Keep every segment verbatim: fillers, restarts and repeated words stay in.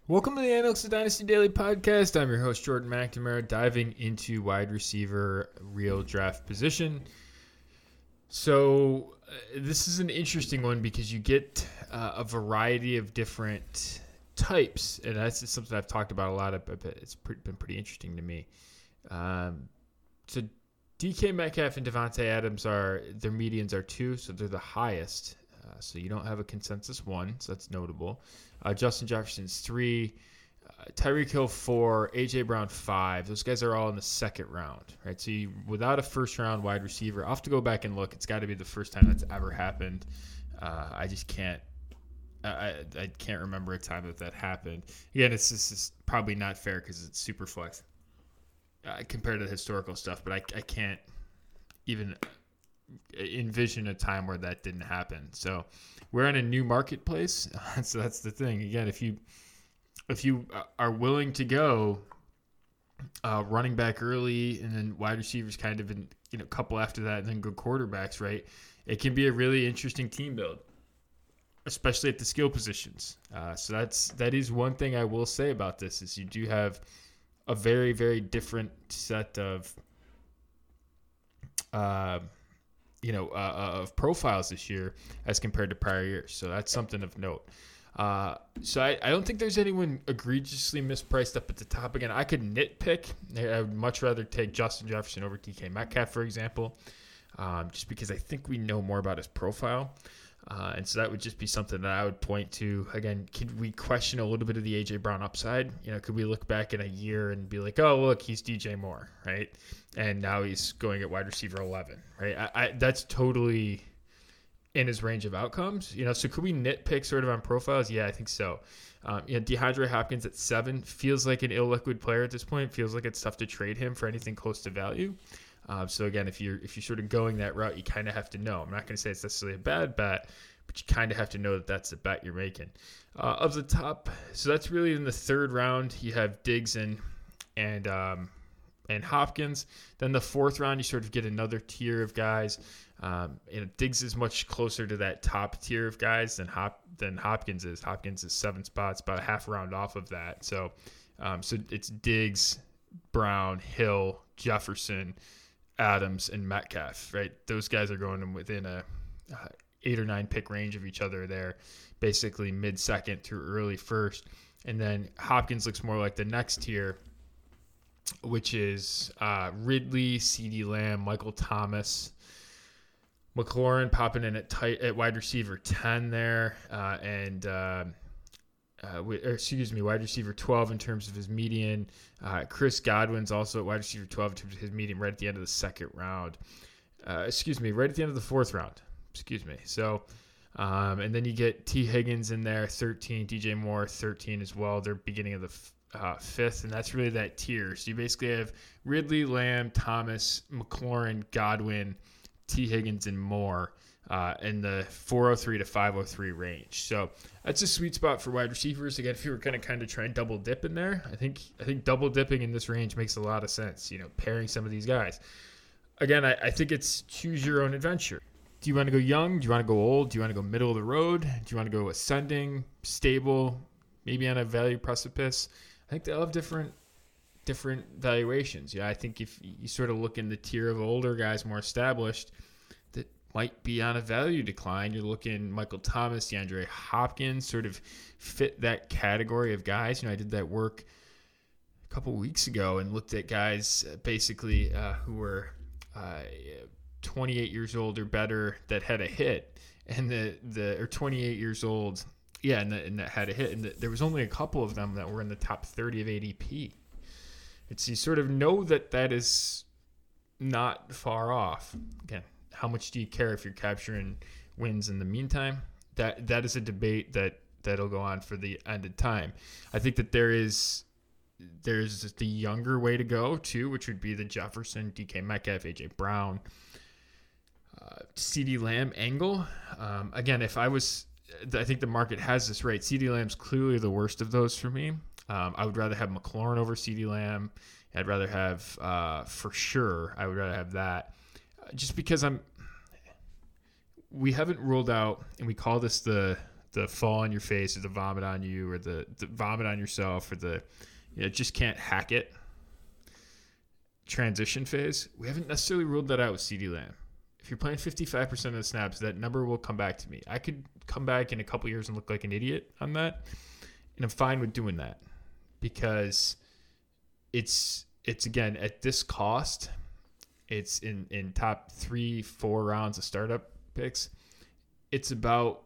Welcome to the Analytics Dynasty Daily Podcast. I'm your host, Jordan McNamara, diving into wide receiver real draft position. So uh, this is an interesting one because you get uh, a variety of different types, and that's just something I've talked about a lot. Of, it's pretty, been pretty interesting to me. Um, so D K Metcalf and Devontae Adams are, their medians are two, so they're the highest. Uh, so you don't have a consensus one, so that's notable. Uh, Justin Jefferson's three, uh, Tyreek Hill four, A J Brown five. Those guys are all in the second round, right? So you, without a first round wide receiver, I'll have to go back and look. It's got to be the first time that's ever happened. Uh, I just can't. I, I can't remember a time that that happened. Again, it's just it's probably not fair because it's super flex uh, compared to the historical stuff, but I, I can't even envision a time where that didn't happen. So we're in a new marketplace. So that's the thing. Again, if you if you are willing to go uh, running back early and then wide receivers kind of in, you know, a couple after that and then good quarterbacks, right? It can be a really interesting team build, especially at the skill positions. Uh, so that's that is one thing I will say about this is you do have a very, very different set of uh, you know, uh, of profiles this year as compared to prior years. So that's something of note. Uh, so I, I don't think there's anyone egregiously mispriced up at the top. Again, I could nitpick. I would much rather take Justin Jefferson over D K Metcalf, for example, um, just because I think we know more about his profile. Uh, and so that would just be something that I would point to. Again, could we question a little bit of the A J Brown upside? You know, could we look back in a year and be like, oh, look, he's D J Moore, right? And now he's going at wide receiver eleven, right? I, I, that's totally in his range of outcomes. You know, so could we nitpick sort of on profiles? Yeah, I think so. Um, you know, DeAndre Hopkins at seven feels like an illiquid player at this point. Feels like it's tough to trade him for anything close to value. Uh, so again, if you're if you're sort of going that route, you kind of have to know. I'm not going to say it's necessarily a bad bet, but you kind of have to know that that's the bet you're making. Uh, of the top, so that's really in the third round. You have Diggs and and um, and Hopkins. Then the fourth round, you sort of get another tier of guys. Um, and Diggs is much closer to that top tier of guys than Hop than Hopkins is. Hopkins is seven spots, about a half round off of that. So um, so it's Diggs, Brown, Hill, Jefferson, Adams, and Metcalf, right? Those guys are going within a uh, eight or nine pick range of each other there, basically mid-second through early first. And then Hopkins looks more like the next tier, which is uh, Ridley, CeeDee Lamb, Michael Thomas, McLaurin popping in at tight at wide receiver ten there, uh, and uh, Uh, or excuse me, wide receiver twelve in terms of his median. Uh, Chris Godwin's also at wide receiver twelve in terms of his median right at the end of the second round. Uh, excuse me, right at the end of the fourth round. Excuse me. So, um, and then you get T. Higgins in there, thirteen. D J Moore, thirteen as well. They're beginning of the f- uh, fifth, and that's really that tier. So you basically have Ridley, Lamb, Thomas, McLaurin, Godwin, T. Higgins, and Moore. Uh, in the four oh three to five oh three range. So that's a sweet spot for wide receivers. Again, if you were going to kind of try and double dip in there, I think I think double dipping in this range makes a lot of sense, you know, pairing some of these guys. Again, I, I think it's choose your own adventure. Do you want to go young? Do you want to go old? Do you want to go middle of the road? Do you want to go ascending, stable, maybe on a value precipice? I think they all have different different valuations. Yeah, I think if you sort of look in the tier of older guys, more established, might be on a value decline. You're looking Michael Thomas, DeAndre Hopkins sort of fit that category of guys. You know, I did that work a couple weeks ago and looked at guys basically uh, who were uh, twenty-eight years old or better that had a hit, and the the or twenty-eight years old, yeah, and, the, and that had a hit, and the, there was only a couple of them that were in the top thirty of A D P. It's you sort of know that that is not far off. Again, how much do you care if you're capturing wins in the meantime? That that is a debate that that'll go on for the end of time. I think that there is there's the younger way to go too, which would be the Jefferson, D K Metcalf, A J Brown, uh, CeeDee Lamb angle. Um, again, if I was, I think the market has this right. CeeDee Lamb's clearly the worst of those for me. Um, I would rather have McLaurin over CeeDee Lamb. I'd rather have, uh, for sure, I would rather have that. Just because I'm, we haven't ruled out, and we call this the the fall on your face or the vomit on you or the, the vomit on yourself or the, you know, just can't hack it transition phase, we haven't necessarily ruled that out with CeeDee Lamb. If you're playing fifty-five percent of the snaps, that number will come back to me. I could come back in a couple years and look like an idiot on that, and I'm fine with doing that because it's it's again at this cost, it's in, in top three, four rounds of startup picks. It's about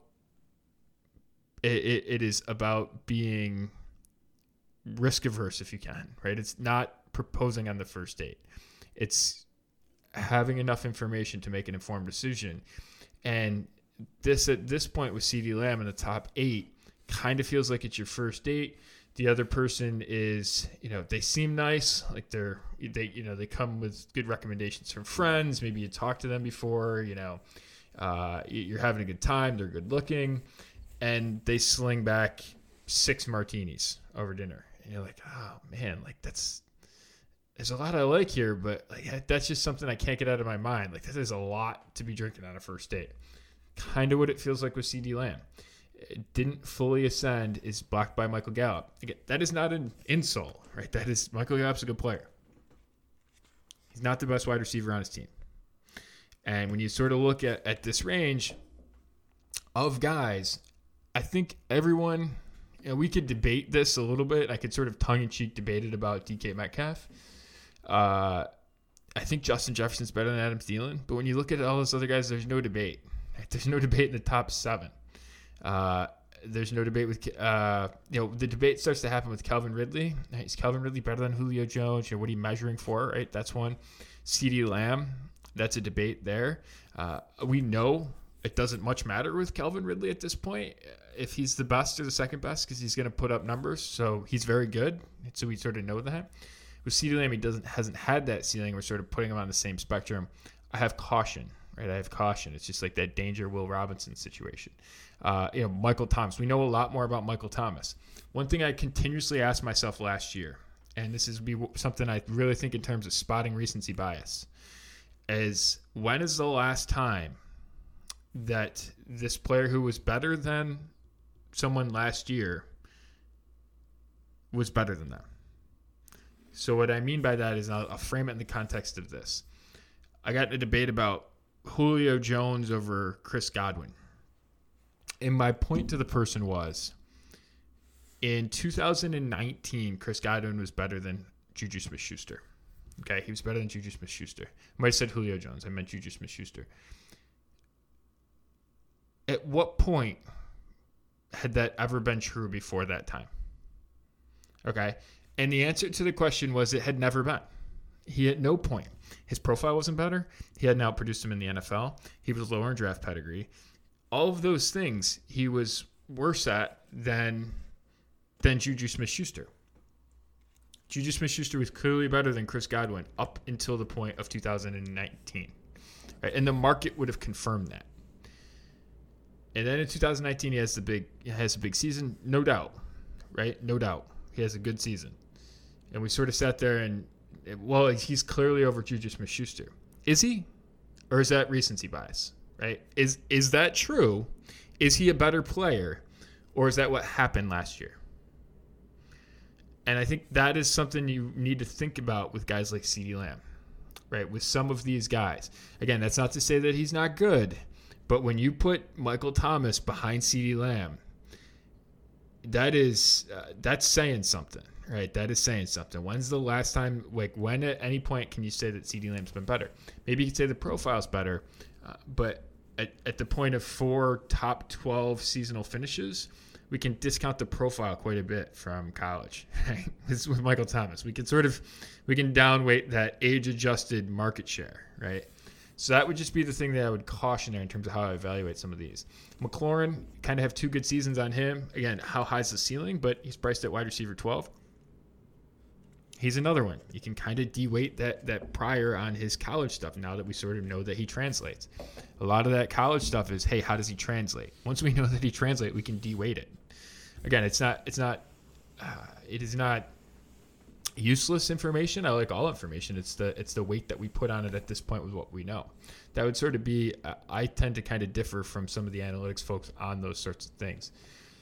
it, it, it is about being risk averse if you can, right? It's not proposing on the first date. It's having enough information to make an informed decision. And this at this point with CeeDee Lamb in the top eight kind of feels like it's your first date. The other person is, you know, they seem nice, like they're they you know they come with good recommendations from friends. Maybe you talked to them before, you know, uh, you're having a good time. They're good looking, and they sling back six martinis over dinner, and you're like, oh man, like that's. There's a lot I like here, but like, that's just something I can't get out of my mind. Like, that is a lot to be drinking on a first date. Kind of what it feels like with CeeDee Lamb. It didn't fully ascend, is blocked by Michael Gallup. Again, that is not an insult, right? That is, Michael Gallup's a good player. He's not the best wide receiver on his team. And when you sort of look at, at this range of guys, I think everyone, you know, we could debate this a little bit. I could sort of tongue-in-cheek debate it about D K Metcalf. Uh, I think Justin Jefferson's better than Adam Thielen, but when you look at all those other guys, there's no debate. There's no debate in the top seven. Uh, there's no debate with, uh, you know, the debate starts to happen with Calvin Ridley. Is Calvin Ridley better than Julio Jones? You know, what are you measuring for, right? That's one. CeeDee Lamb, that's a debate there. Uh, we know it doesn't much matter with Calvin Ridley at this point if he's the best or the second best because he's going to put up numbers. So he's very good. So we sort of know that. With CeeDee Lamb, he doesn't hasn't had that ceiling. We're sort of putting him on the same spectrum. I have caution, right? I have caution. It's just like that danger Will Robinson situation. Uh, you know, Michael Thomas. We know a lot more about Michael Thomas. One thing I continuously asked myself last year, and this is be something I really think in terms of spotting recency bias, is when is the last time that this player who was better than someone last year was better than them? So what I mean by that is I'll, I'll frame it in the context of this. I got in a debate about Julio Jones over Chris Godwin. And my point to the person was, in two thousand nineteen, Chris Godwin was better than Juju Smith-Schuster. Okay, he was better than Juju Smith-Schuster. I might have said Julio Jones. I meant Juju Smith-Schuster. At what point had that ever been true before that time? Okay, and the answer to the question was it had never been. He at no point. His profile wasn't better. He hadn't outproduced him in the N F L. He was lower in draft pedigree. All of those things he was worse at than, than Juju Smith-Schuster. Juju Smith-Schuster was clearly better than Chris Godwin up until the point of two thousand nineteen. Right? And the market would have confirmed that. And then in two thousand nineteen, he has the big he has a big season, no doubt, right? No doubt. He has a good season. And we sort of sat there and, well, he's clearly over Juju Smith-Schuster. Is he? Or is that recency bias, right? Is is that true? Is he a better player? Or is that what happened last year? And I think that is something you need to think about with guys like CeeDee Lamb, right? With some of these guys. Again, that's not to say that he's not good, but when you put Michael Thomas behind CeeDee Lamb, that is uh, that's saying something, right? That is saying something. When's the last time, like when at any point can you say that CeeDee Lamb's been better? Maybe you could say the profile's better, uh, but at, at the point of four top twelve seasonal finishes, we can discount the profile quite a bit from college, right? This is with Michael Thomas. We can sort of, we can downweight that age-adjusted market share, right? So that would just be the thing that I would caution there in terms of how I evaluate some of these. McLaurin, kind of have two good seasons on him. Again, how high is the ceiling? But he's priced at wide receiver twelve. He's another one. You can kind of de-weight that, that prior on his college stuff now that we sort of know that he translates. A lot of that college stuff is, hey, how does he translate? Once we know that he translates, we can de-weight it. Again, it's not, it's not, uh, it is not useless information. I like all information. It's the it's the weight that we put on it at this point with what we know. That would sort of be. I tend to kind of differ from some of the analytics folks on those sorts of things.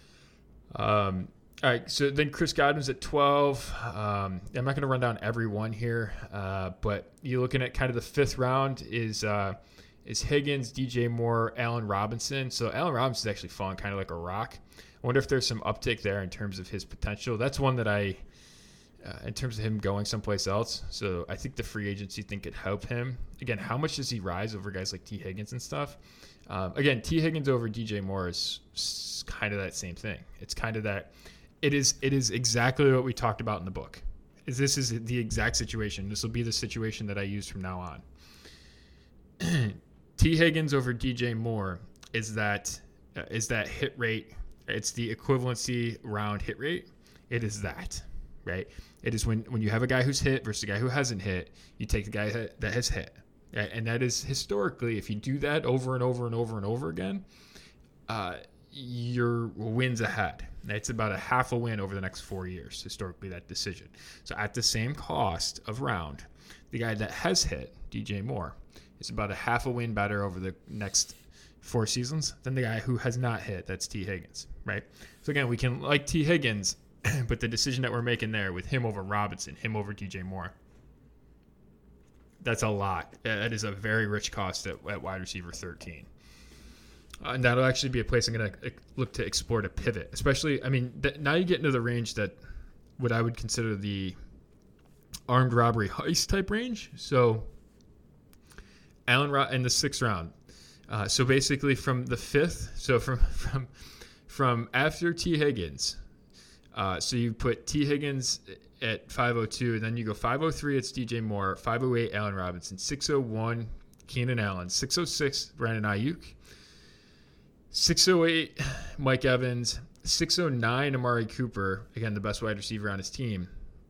Um. All right, so then Chris Godwin's at twelve. Um, I'm not going to run down every one here, uh, but you're looking at kind of the fifth round is uh, is Higgins, D J Moore, Allen Robinson. So Allen Robinson's actually fallen kind of like a rock. I wonder if there's some uptick there in terms of his potential. That's one that I, uh, in terms of him going someplace else. So I think the free agency thing could help him. Again, how much does he rise over guys like T. Higgins and stuff? Um, again, T. Higgins over D J Moore is kind of that same thing. It's kind of that. It is it is exactly what we talked about in the book. Is this is the exact situation. This will be the situation that I use from now on. T. Higgins over D J Moore is that uh, is that hit rate. It's the equivalency round hit rate. It is that, right? It is when, when you have a guy who's hit versus a guy who hasn't hit, you take the guy that has hit. And that is historically, if you do that over and over and over and over again, uh, your wins ahead. It's about a half a win over the next four years, historically, that decision. So at the same cost of round, the guy that has hit, D J Moore, is about a half a win better over the next four seasons than the guy who has not hit. That's T. Higgins, right? So again, we can like T. Higgins, but the decision that we're making there with him over Robinson, him over D J Moore, that's a lot. That is a very rich cost at, at wide receiver thirteen. Uh, and that'll actually be a place I'm going to look to explore to pivot. Especially, I mean, th- now you get into the range that what I would consider the armed robbery heist type range. So, Allen Ro- in the sixth round. Uh, so basically, from the fifth, so from from from after T. Higgins. Uh, so you put T. Higgins at five oh two, and then you go five oh three. It's D J Moore, five oh eight. Allen Robinson, six oh one. Keenan Allen, six oh six. Brandon Ayuk. six oh eight, Mike Evans. six oh nine, Amari Cooper. Again, the best wide receiver on his team.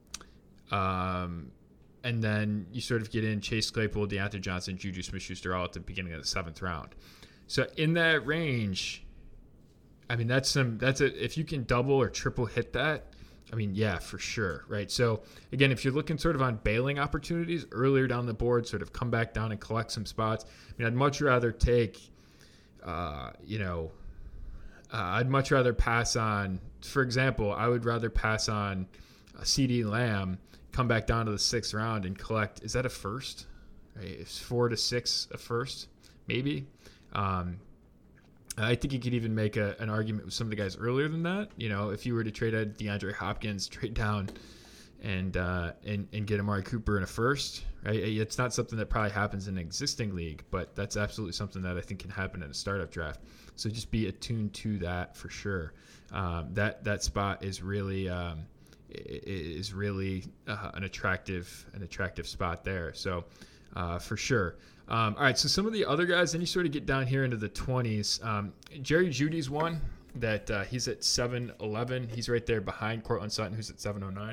Um, and then you sort of get in Chase Claypool, Deontay Johnson, Juju Smith-Schuster all at the beginning of the seventh round. So in that range, I mean, that's some. That's a, if you can double or triple hit that, I mean, yeah, for sure, right? So again, if you're looking sort of on bailing opportunities earlier down the board, sort of come back down and collect some spots. I mean, I'd much rather take. Uh, you know, uh, I'd much rather pass on, for example, I would rather pass on a CeeDee Lamb, come back down to the sixth round and collect, is that a first? Right? It's four to six a first, maybe. Um, I think you could even make a, an argument with some of the guys earlier than that. You know, if you were to trade a DeAndre Hopkins, trade down and uh, and and get Amari Cooper in a first, right? It's not something that probably happens in an existing league, but that's absolutely something that I think can happen in a startup draft. So just be attuned to that for sure. Um, that that spot is really um, is really uh, an attractive an attractive spot there. So uh, for sure. Um, all right. So some of the other guys, then you sort of get down here into the twenties. Um, Jerry Jeudy's one that uh, he's at seven eleven. He's right there behind Courtland Sutton, who's at seven oh nine.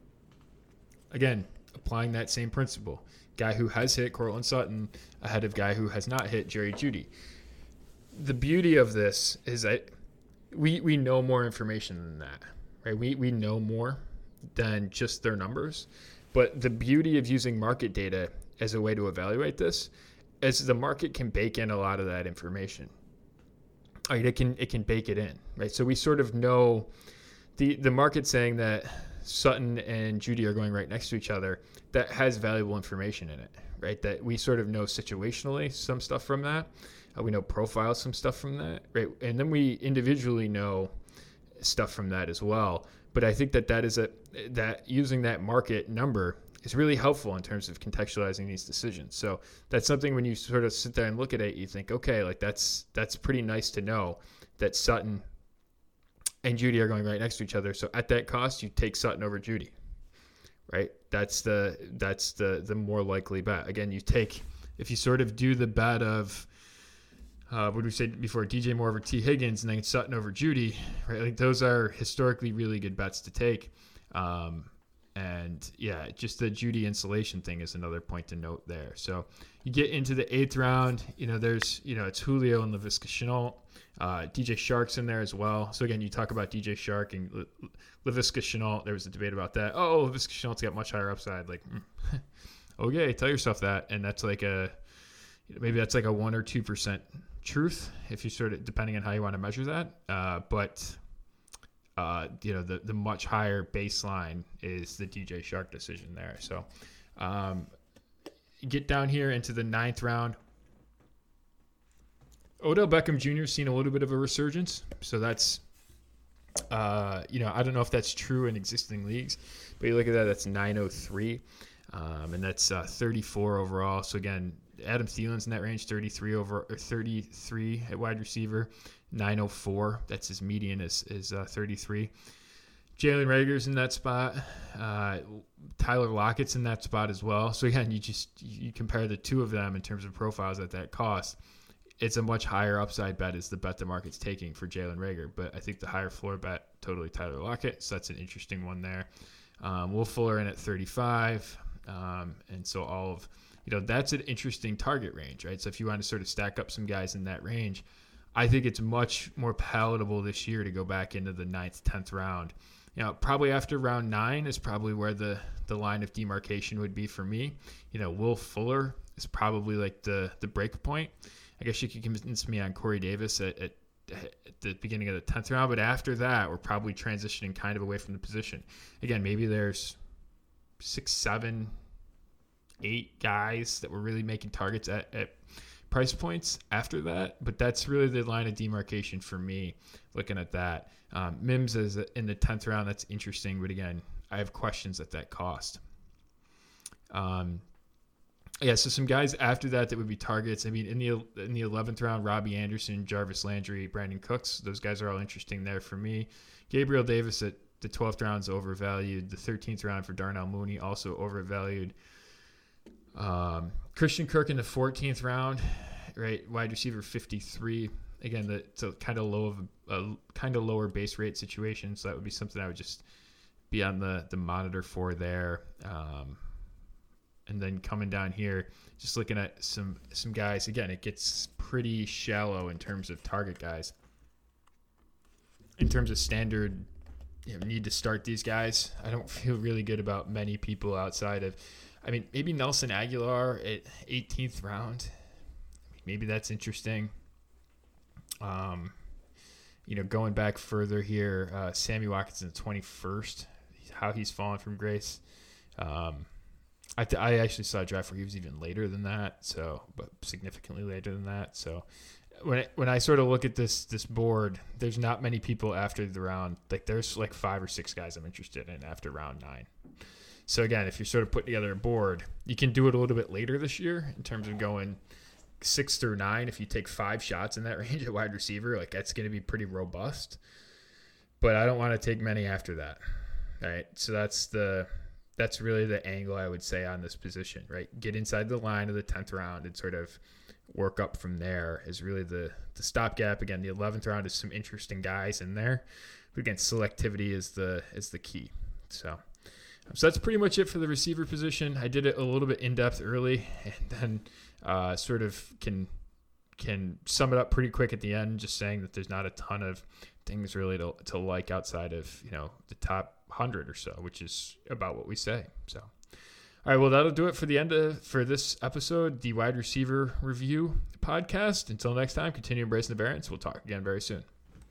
Again, applying that same principle. Guy who has hit Courtland Sutton ahead of guy who has not hit Jerry Jeudy. The beauty of this is that we we know more information than that, right? We we know more than just their numbers. But the beauty of using market data as a way to evaluate this is the market can bake in a lot of that information. Right? It can it can bake it in, right? So we sort of know the the market saying that Sutton and Jeudy are going right next to each other, that has valuable information in it, right? That we sort of know situationally some stuff from that. Uh, we know profile some stuff from that, right? And then we individually know stuff from that as well. But I think that that is a that using that market number is really helpful in terms of contextualizing these decisions. So that's something when you sort of sit there and look at it, you think, okay, like that's that's pretty nice to know that Sutton and Jeudy are going right next to each other. So at that cost, you take Sutton over Jeudy, right? That's the that's the the more likely bet. Again, you take if you sort of do the bet of uh, what did we say before? D J Moore over T Higgins, and then Sutton over Jeudy, right? Like those are historically really good bets to take, um, And yeah, just the Judy insulation thing is another point to note there. So you get into the eighth round, you know, there's, you know, it's Julio and Laviska Shenault. Uh, D J Shark's in there as well. So again, you talk about D J Shark and L- Laviska Shenault. There was a debate about that. Oh, Laviska Chenault's got much higher upside. Like, okay, tell yourself that. And that's like a, maybe that's like a one or two percent truth if you sort of, depending on how you want to measure that. Uh, but uh, you know, the the much higher baseline is the D J Shark decision there. So um, get down here into the ninth round. Odell Beckham Junior seen a little bit of a resurgence. So that's, uh, you know, I don't know if that's true in existing leagues, but you look at that, that's nine oh three, um, and that's uh, thirty-four overall. So again, Adam Thielen's in that range, thirty-three over or thirty-three at wide receiver, nine oh four. That's his median is is uh, thirty-three. Jalen Reagor's in that spot. Uh, Tyler Lockett's in that spot as well. So again, you just you compare the two of them in terms of profiles at that cost. It's a much higher upside bet is the bet the market's taking for Jalen Reagor. But I think the higher floor bet, totally Tyler Lockett. So that's an interesting one there. Um, Will Fuller in at thirty-five. Um, and so all of, you know, that's an interesting target range, right? So if you want to sort of stack up some guys in that range, I think it's much more palatable this year to go back into the ninth, tenth round. You know, probably after round nine is probably where the, the line of demarcation would be for me. You know, Will Fuller is probably like the, the break point. I guess you could convince me on Corey Davis at, at, at the beginning of the tenth round, but after that, we're probably transitioning kind of away from the position. Again, maybe there's six, seven, eight guys that were really making targets at, at price points after that, but that's really the line of demarcation for me looking at that. Um, Mims is in the tenth round. That's interesting, but again, I have questions at that cost. Um, Yeah, so some guys after that that would be targets. I mean, in the in the eleventh round, Robbie Anderson, Jarvis Landry, Brandon Cooks. Those guys are all interesting there for me. Gabriel Davis at the twelfth round is overvalued. The thirteenth round for Darnell Mooney also overvalued. Um, Christian Kirk in the fourteenth round, right? Wide receiver fifty-three. Again, the, it's a kind of low of a kind of lower base rate situation, so that would be something I would just be on the the monitor for there. Um, And then coming down here, just looking at some some guys. Again, it gets pretty shallow in terms of target guys. In terms of standard, you know, need to start these guys. I don't feel really good about many people outside of, I mean, maybe Nelson Aguilar at eighteenth round. Maybe that's interesting. Um, you know, going back further here, uh, Sammy Watkins in the twenty-first. How he's fallen from grace. Um, I, th- I actually saw a draft where he was even later than that, so but significantly later than that. So when I, when I sort of look at this this board, there's not many people after the round. Like there's like five or six guys I'm interested in after round nine. So again, if you're sort of putting together a board, you can do it a little bit later this year in terms of going six through nine. If you take five shots in that range at wide receiver, like that's going to be pretty robust. But I don't want to take many after that. All right, so that's the. That's really the angle I would say on this position, right? Get inside the line of the tenth round and sort of work up from there is really the, the stopgap. Again, the eleventh round is some interesting guys in there. But again, selectivity is the is the key. So, so that's pretty much it for the receiver position. I did it a little bit in-depth early and then uh, sort of can can sum it up pretty quick at the end, just saying that there's not a ton of things really to, to like outside of, you know, the top one hundred or so, which is about what we say. So, all right, well, that'll do it for the end of for this episode, the wide receiver review podcast. Until next time, continue embracing the variance. We'll talk again very soon.